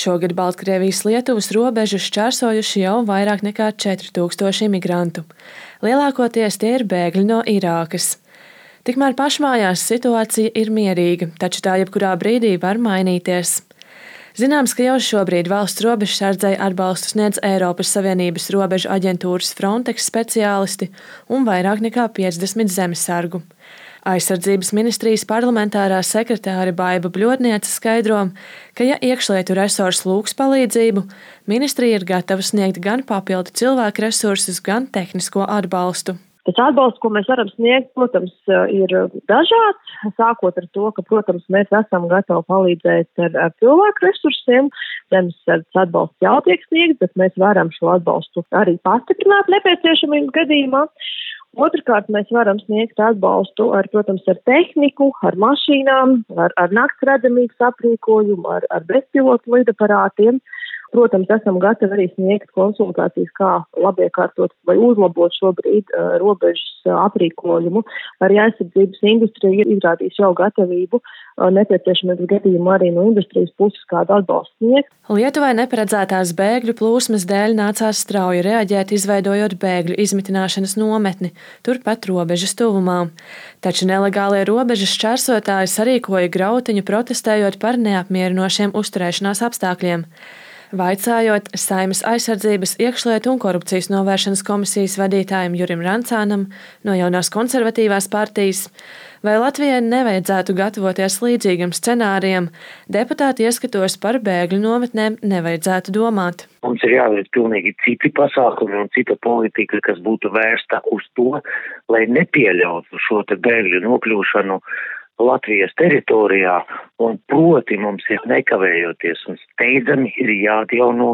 Šogad Baltkrievijas-Lietuvas robežu šķērsojuši jau vairāk nekā 4000 imigrantu. Lielākoties tie ir bēgļi no Irākas. Tikmēr pašmājās situācija ir mierīga, taču tā jebkurā brīdī var mainīties. Zināms, ka jau šobrīd valsts robežsardzei atbalstu sniedz Eiropas Savienības robežu aģentūras Frontex speciālisti un vairāk nekā 50 zemesargu. Aizsardzības ministrijas parlamentārā sekretāre Baiba Bļodniece skaidro, ka ja iekšlietu resurs lūgs palīdzību, ministrija ir gatava sniegt gan papildu cilvēku resursus, gan tehnisko atbalstu. Tas atbalsts, ko mēs varam sniegt, protams, ir dažāds, sākot ar to, ka, protams, mēs esam gatavi palīdzēt ar cilvēku resursiem. Zemesardzes atbalsts jau tiek sniegts, bet mēs varam šo atbalstu arī pastiprināt nepieciešamības gadījumā. Otrkārt, mēs varam sniegt atbalstu ar tehniku, ar mašīnām, ar naktsredzamības aprīkojumu, ar bezpilotu lidaparātiem. Protams, esam gatavi arī sniegt konsultācijas, kā labiekārtot vai uzlabot šobrīd robežas aprīkojumu. Arī aizsardzības industrija izrādīs jau gatavību nepieciešamības gadījumu arī no industrijas puses kādu atbalstu sniegt. Lietuvai neparedzētās bēgļu plūsmas dēļ nācās strauji reaģēt, izveidojot bēgļu izmitināšanas nometni turpat robežas tuvumā. Taču nelegālie robežas šķērsotāji sarīkoja grautiņu, protestējot par neapmierinošiem uzturēšanās apstākļiem. Vaicājot Saeimas aizsardzības, iekšlietu un korupcijas novēršanas komisijas vadītājam Jurim Rancānam no Jaunās konservatīvās partijas, vai Latvijai nevajadzētu gatavoties līdzīgam scenārijam, deputāti ieskatos par bēgļu nometnēm nevajadzētu domāt. Mums ir jāveic pilnīgi citi pasākumi un cita politika, kas būtu vērsta uz to, lai nepieļautu šo te bēgļu nokļūšanu Latvijas teritorijā, un proti mums ir nekavējoties un steidzami ir jāatjauno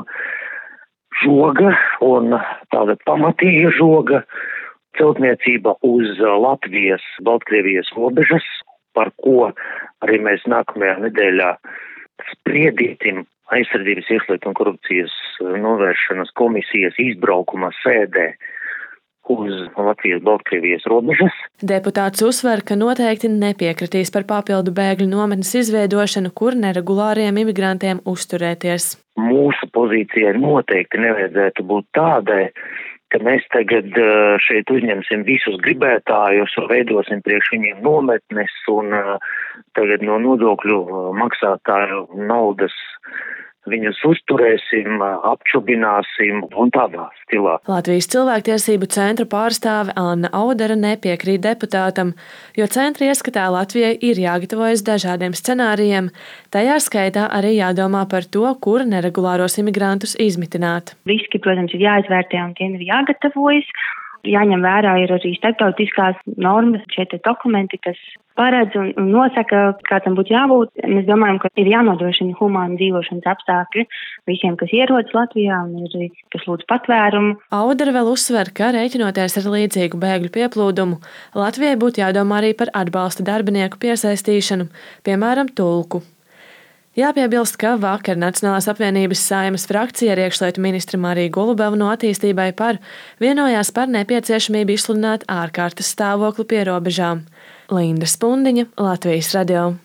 žoga un tāda pamatīga žoga celtniecība uz Latvijas, Baltkrievijas robežas, par ko arī mēs nākamajā nedēļā spriedīsim aizsardzības, iekšlietu un korupcijas novēršanas komisijas izbraukuma sēdē uz Latvijas-Baltkrievijas robežas. Deputāts uzsver, ka noteikti nepiekritīs par papildu bēgļu nometnes izveidošanu, kur neregulāriem imigrantiem uzturēties. Mūsu pozīcijai noteikti nevajadzētu būt tādai, ka mēs tagad šeit uzņemsim visus gribētājus un veidosim priekš viņiem nometnes un tagad no nodokļu maksātāju naudas viņus uzturēsim, apčubināsim un tādā stilā. Latvijas cilvēktiesību centra pārstāve Anna Audere nepiekrīt deputātam, jo centra ieskatā Latvijai ir jāgatavojas dažādiem scenārijiem, tajā skaitā arī jādomā par to, kur neregulāros imigrantus izmitināt. Riski, protams, ir jāizvērtē un tiem ir jāgatavojas. Jāņem vērā ir arī starptautiskās normas, šie dokumenti, kas paredz un nosaka, kā tam būtu jābūt. Mēs domājam, ka ir jānodrošina humāni dzīvošanas apstākļi visiem, kas ierodas Latvijā un ir, kas lūdz patvērumu. Audere vēl uzsver, ka rēķinoties ar līdzīgu bēgļu pieplūdumu, Latvijai būtu jādomā arī par atbalsta darbinieku piesaistīšanu, piemēram, tulku. Jāpiebilst, ka vakar Nacionālās apvienības Saeimas frakcija ar iekšlietu ministri Mariju Golubevu no Attīstībai par vienojās par nepieciešamību izsludināt ārkārtas stāvokli pie robežām. Linda Spundiņa, Latvijas radio.